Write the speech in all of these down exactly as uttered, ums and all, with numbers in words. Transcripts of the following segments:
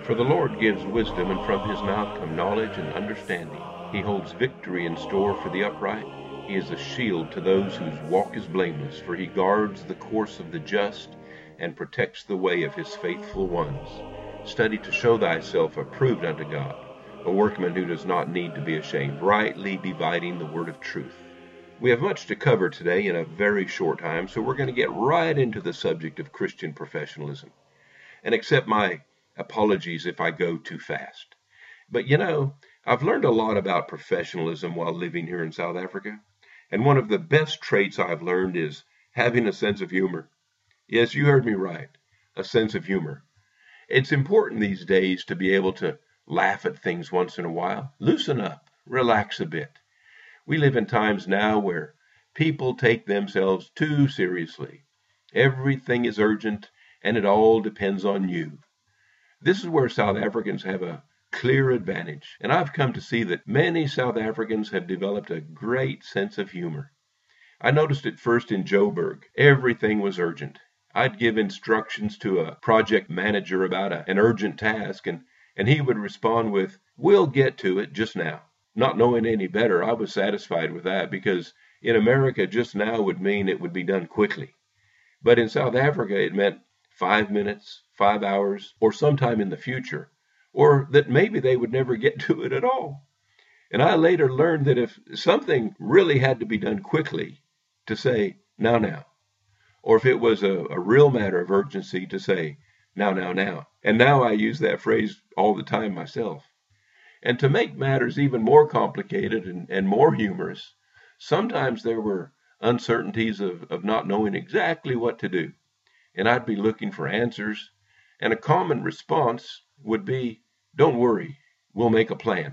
For the Lord gives wisdom, and from his mouth come knowledge and understanding. He holds victory in store for the upright. He is a shield to those whose walk is blameless, for he guards the course of the just and protects the way of his faithful ones. Study to show thyself approved unto God, a workman who does not need to be ashamed, rightly dividing the word of truth. We have much to cover today in a very short time, so we're going to get right into the subject of Christian professionalism. And accept my apologies if I go too fast. But you know, I've learned a lot about professionalism while living here in South Africa. And one of the best traits I've learned is having a sense of humor. Yes, you heard me right, a sense of humor. It's important these days to be able to laugh at things once in a while, loosen up, relax a bit. We live in times now where people take themselves too seriously. Everything is urgent, and it all depends on you. This is where South Africans have a clear advantage, and I've come to see that many South Africans have developed a great sense of humor. I noticed it first in Joburg. Everything was urgent. I'd give instructions to a project manager about a, an urgent task, and, and he would respond with, "We'll get to it just now." Not knowing any better, I was satisfied with that, because in America, just now would mean it would be done quickly. But in South Africa, it meant five minutes, five hours, or sometime in the future, or that maybe they would never get to it at all. And I later learned that if something really had to be done quickly, to say, "now, now." Or if it was a, a real matter of urgency, to say, "now, now, now." And now I use that phrase all the time myself. And to make matters even more complicated and, and more humorous, sometimes there were uncertainties of, of not knowing exactly what to do. And I'd be looking for answers, and a common response would be, "Don't worry, we'll make a plan."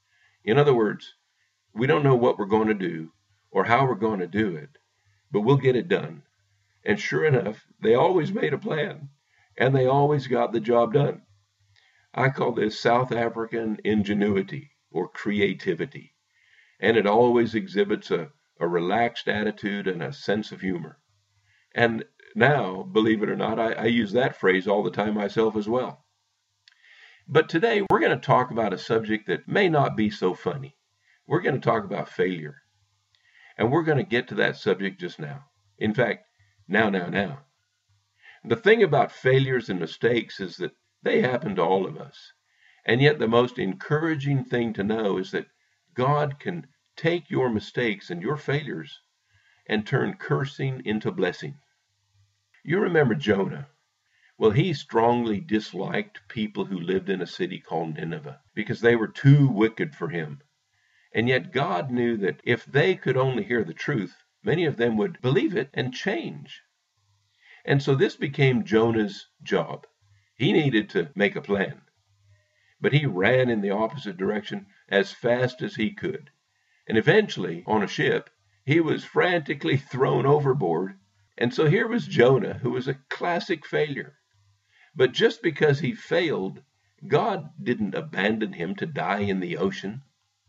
In other words, we don't know what we're going to do or how we're going to do it, but we'll get it done. And sure enough, they always made a plan, and they always got the job done. I call this South African ingenuity or creativity, and it always exhibits a, a relaxed attitude and a sense of humor. And now, believe it or not, I, I use that phrase all the time myself as well. But today we're going to talk about a subject that may not be so funny. We're going to talk about failure. And we're going to get to that subject just now. In fact, now, now, now. The thing about failures and mistakes is that they happen to all of us. And yet the most encouraging thing to know is that God can take your mistakes and your failures and turn cursing into blessing. You remember Jonah. Well, he strongly disliked people who lived in a city called Nineveh because they were too wicked for him. And yet God knew that if they could only hear the truth, many of them would believe it and change. And so this became Jonah's job. He needed to make a plan. But he ran in the opposite direction as fast as he could. And eventually, on a ship, he was frantically thrown overboard. And so here was Jonah, who was a classic failure. But just because he failed, God didn't abandon him to die in the ocean.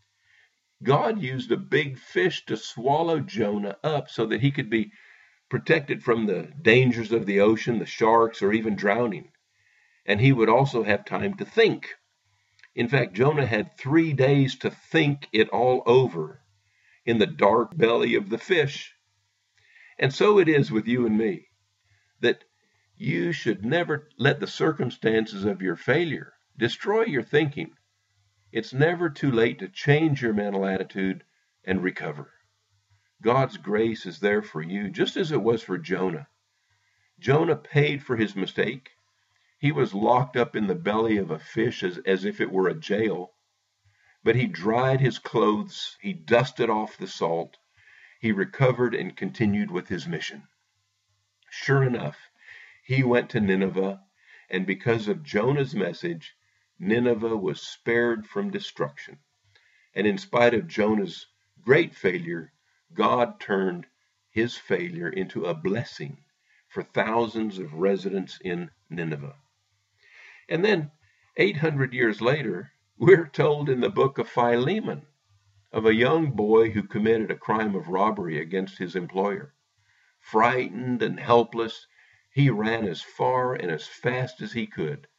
God used a big fish to swallow Jonah up so that he could be protected from the dangers of the ocean, the sharks, or even drowning. And he would also have time to think. In fact, Jonah had three days to think it all over in the dark belly of the fish. And so it is with you and me, that you should never let the circumstances of your failure destroy your thinking. It's never too late to change your mental attitude and recover. God's grace is there for you, just as it was for Jonah. Jonah paid for his mistake. He was locked up in the belly of a fish as, as if it were a jail. But he dried his clothes, he dusted off the salt, he recovered and continued with his mission. Sure enough, he went to Nineveh, and because of Jonah's message, Nineveh was spared from destruction. And in spite of Jonah's great failure, God turned his failure into a blessing for thousands of residents in Nineveh. And then, eight hundred years later, we're told in the book of Philemon of a young boy who committed a crime of robbery against his employer. Frightened and helpless, he ran as far and as fast as he could.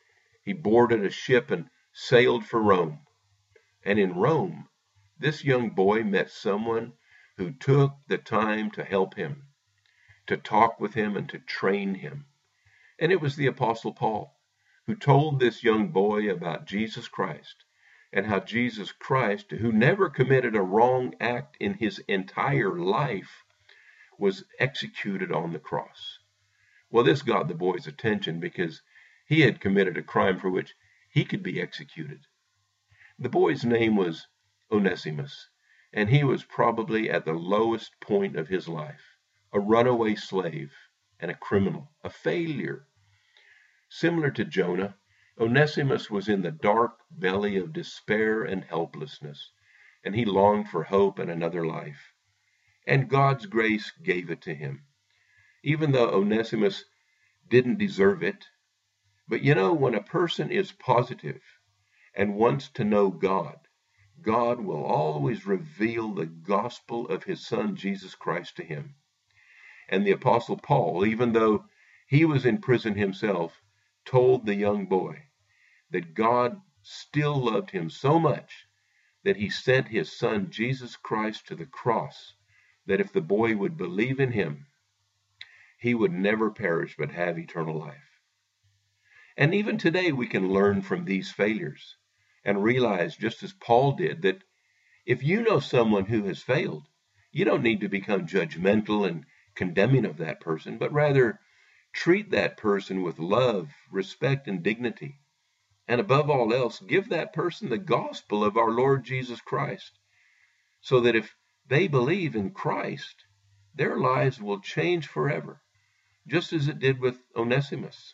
He boarded a ship and sailed for Rome. And in Rome, this young boy met someone who took the time to help him, to talk with him, and to train him. And it was the Apostle Paul, who told this young boy about Jesus Christ, and how Jesus Christ, who never committed a wrong act in his entire life, was executed on the cross. Well, this got the boy's attention because he had committed a crime for which he could be executed. The boy's name was Onesimus, and he was probably at the lowest point of his life, a runaway slave and a criminal, a failure. Similar to Jonah, Onesimus was in the dark belly of despair and helplessness, and he longed for hope and another life. And God's grace gave it to him, even though Onesimus didn't deserve it. But you know, when a person is positive and wants to know God, God will always reveal the gospel of his Son, Jesus Christ, to him. And the Apostle Paul, even though he was in prison himself, told the young boy that God still loved him so much that he sent his Son, Jesus Christ, to the cross, that if the boy would believe in him, he would never perish but have eternal life. And even today we can learn from these failures and realize, just as Paul did, that if you know someone who has failed, you don't need to become judgmental and condemning of that person, but rather treat that person with love, respect, and dignity. And above all else, give that person the gospel of our Lord Jesus Christ, so that if they believe in Christ, their lives will change forever, just as it did with Onesimus.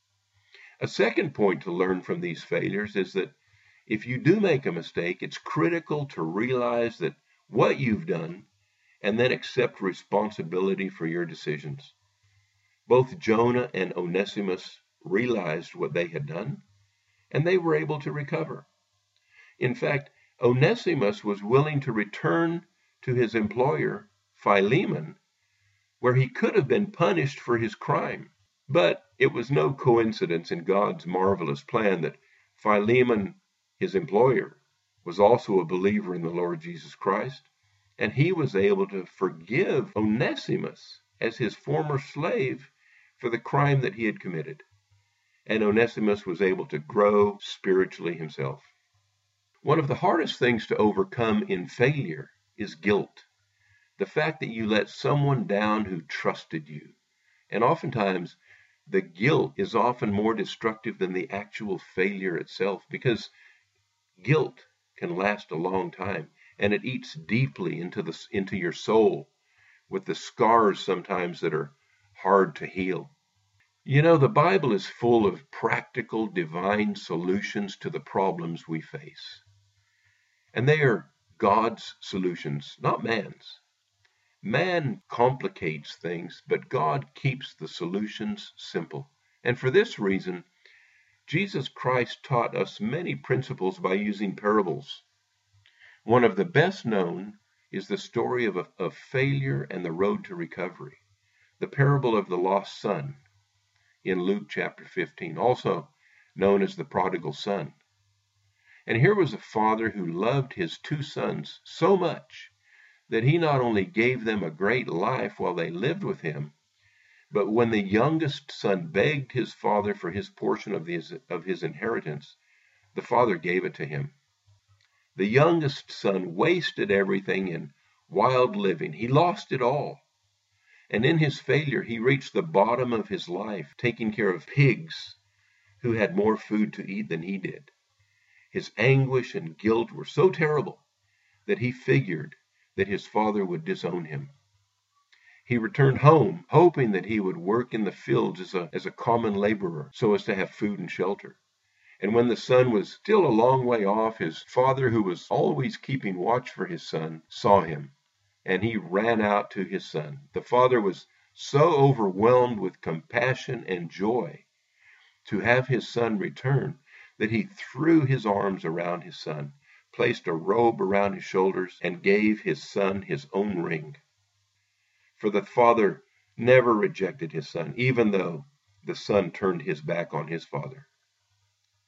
A second point to learn from these failures is that if you do make a mistake, it's critical to realize that what you've done and then accept responsibility for your decisions. Both Jonah and Onesimus realized what they had done, and they were able to recover. In fact, Onesimus was willing to return to his employer, Philemon, where he could have been punished for his crime. But it was no coincidence in God's marvelous plan that Philemon, his employer, was also a believer in the Lord Jesus Christ, and he was able to forgive Onesimus as his former slave for the crime that he had committed. And Onesimus was able to grow spiritually himself. One of the hardest things to overcome in failure is guilt. The fact that you let someone down who trusted you. And oftentimes, the guilt is often more destructive than the actual failure itself, because guilt can last a long time, and it eats deeply into the into your soul, with the scars sometimes that are hard to heal. You know, the Bible is full of practical, divine solutions to the problems we face. And they are God's solutions, not man's. Man complicates things, but God keeps the solutions simple. And for this reason, Jesus Christ taught us many principles by using parables. One of the best known is the story of, a, of failure and the road to recovery, the parable of the lost son in Luke chapter fifteen, also known as the prodigal son. And here was a father who loved his two sons so much that he not only gave them a great life while they lived with him, but when the youngest son begged his father for his portion of his, of his inheritance, the father gave it to him. The youngest son wasted everything in wild living. He lost it all. And in his failure, he reached the bottom of his life, taking care of pigs who had more food to eat than he did. His anguish and guilt were so terrible that he figured that his father would disown him. He returned home, hoping that he would work in the fields as a, as a common laborer, so as to have food and shelter. And when the son was still a long way off, his father, who was always keeping watch for his son, saw him, and he ran out to his son. The father was so overwhelmed with compassion and joy to have his son return that he threw his arms around his son, placed a robe around his shoulders, and gave his son his own ring. For the father never rejected his son, even though the son turned his back on his father.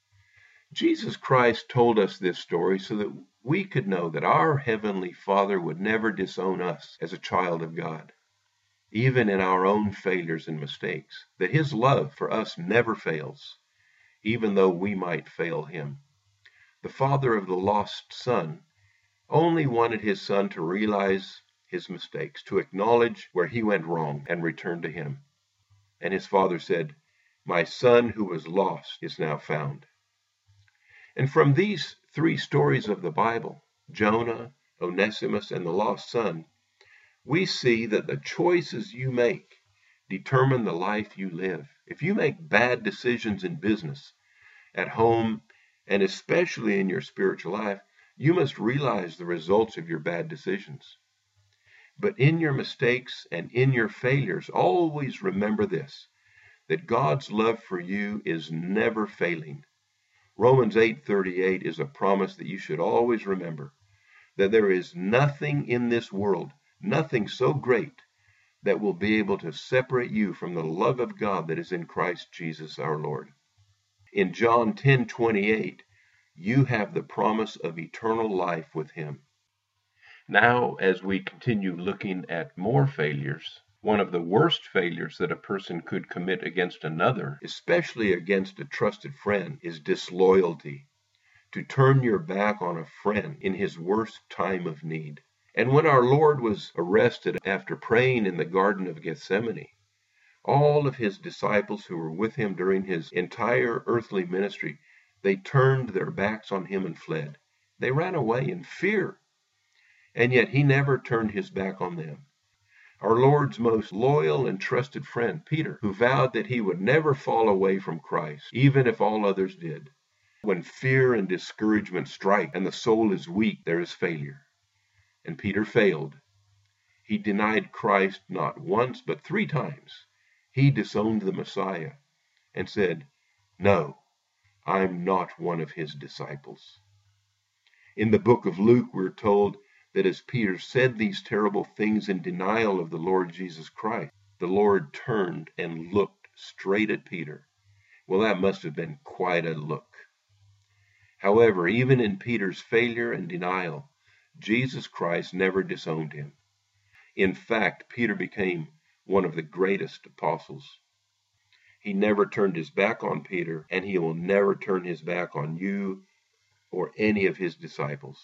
Jesus Christ told us this story so that we could know that our Heavenly Father would never disown us as a child of God, even in our own failures and mistakes, that His love for us never fails, even though we might fail Him. The father of the lost son only wanted his son to realize his mistakes, to acknowledge where he went wrong and return to Him. And his father said, "My son who was lost is now found." And from these three stories of the Bible, Jonah, Onesimus, and the lost son, we see that the choices you make determine the life you live. If you make bad decisions in business, at home, and especially in your spiritual life, you must realize the results of your bad decisions. But in your mistakes and in your failures, always remember this, that God's love for you is never failing. Romans eight thirty-eight is a promise that you should always remember, that there is nothing in this world, nothing so great, that will be able to separate you from the love of God that is in Christ Jesus our Lord. In John ten twenty-eight, you have the promise of eternal life with Him. Now, as we continue looking at more failures, one of the worst failures that a person could commit against another, especially against a trusted friend, is disloyalty. To turn your back on a friend in his worst time of need. And when our Lord was arrested after praying in the Garden of Gethsemane, all of His disciples who were with Him during His entire earthly ministry, they turned their backs on Him and fled. They ran away in fear. And yet He never turned His back on them. Our Lord's most loyal and trusted friend, Peter, who vowed that he would never fall away from Christ, even if all others did. When fear and discouragement strike and the soul is weak, there is failure. And Peter failed. He denied Christ not once, but three times. He disowned the Messiah and said, "No, I'm not one of His disciples." In the book of Luke, we're told that as Peter said these terrible things in denial of the Lord Jesus Christ, the Lord turned and looked straight at Peter. Well, that must have been quite a look. However, even in Peter's failure and denial, Jesus Christ never disowned him. In fact, Peter became one of the greatest apostles. He never turned his back on Peter, and he will never turn his back on you or any of his disciples.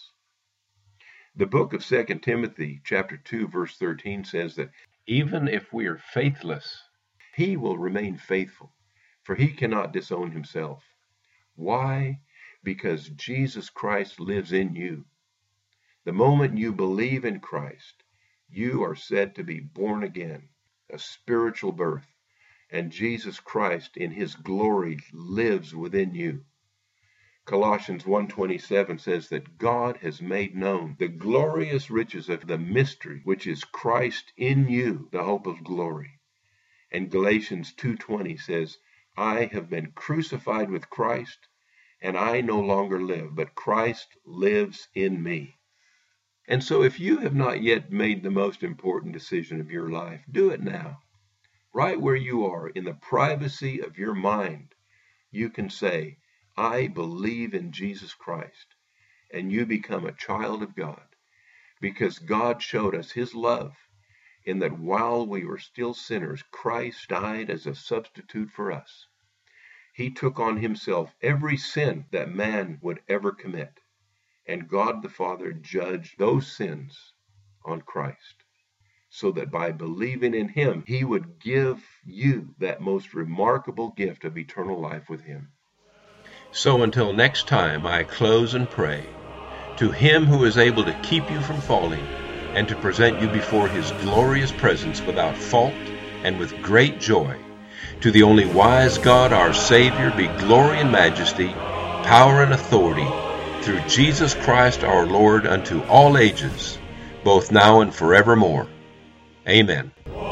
The book of Second Timothy, chapter two, verse thirteen says that even if we are faithless, He will remain faithful, for He cannot disown Himself. Why? Because Jesus Christ lives in you. The moment you believe in Christ, you are said to be born again, a spiritual birth, and Jesus Christ in His glory lives within you. Colossians one twenty-seven says that God has made known the glorious riches of the mystery, which is Christ in you, the hope of glory. And Galatians two twenty says, "I have been crucified with Christ, and I no longer live, but Christ lives in me." And so if you have not yet made the most important decision of your life, do it now. Right where you are, in the privacy of your mind, you can say, "I believe in Jesus Christ," and you become a child of God, because God showed us His love in that while we were still sinners, Christ died as a substitute for us. He took on Himself every sin that man would ever commit, and God the Father judged those sins on Christ, so that by believing in Him, He would give you that most remarkable gift of eternal life with Him. So until next time, I close and pray. To Him who is able to keep you from falling and to present you before His glorious presence without fault and with great joy, to the only wise God, our Savior, be glory and majesty, power and authority, through Jesus Christ our Lord, unto all ages, both now and forevermore. Amen.